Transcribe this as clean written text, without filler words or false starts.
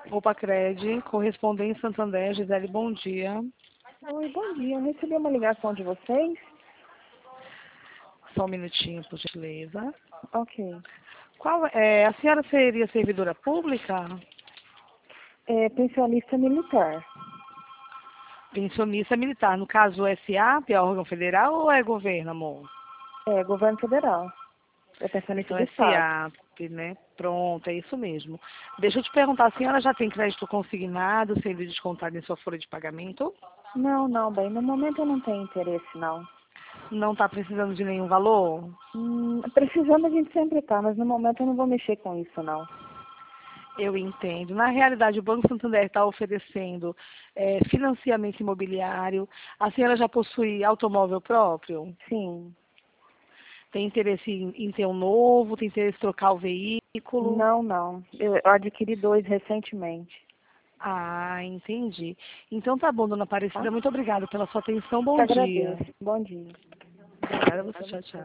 Opa Cred, correspondente Santander, Gisele, bom dia. Oi, bom dia. Eu recebi uma ligação de vocês. Só um minutinho, por gentileza. Ok. A senhora seria servidora pública? É pensionista militar. Pensionista militar. No caso, o SAP é órgão federal ou é governo, amor? É governo federal. É pensionista Então do é Estado. SAP, né? Pronto, é isso mesmo. Deixa eu te perguntar, a senhora já tem crédito consignado, sendo descontado em sua folha de pagamento? Não, bem. No momento eu não tenho interesse, não. Não está precisando de nenhum valor? Precisando a gente sempre tá, mas no momento eu não vou mexer com isso, não. Eu entendo. Na realidade, o Banco Santander está oferecendo financiamento imobiliário. A senhora já possui automóvel próprio? Sim. Tem interesse em ter um novo? Tem interesse em trocar o veículo? Não. Eu adquiri 2 recentemente. Ah, entendi. Então tá bom, dona Tá? Aparecida. Muito obrigada pela sua atenção. Te Bom dia. agradeço. Bom dia. Obrigada a você. Tchau, tchau.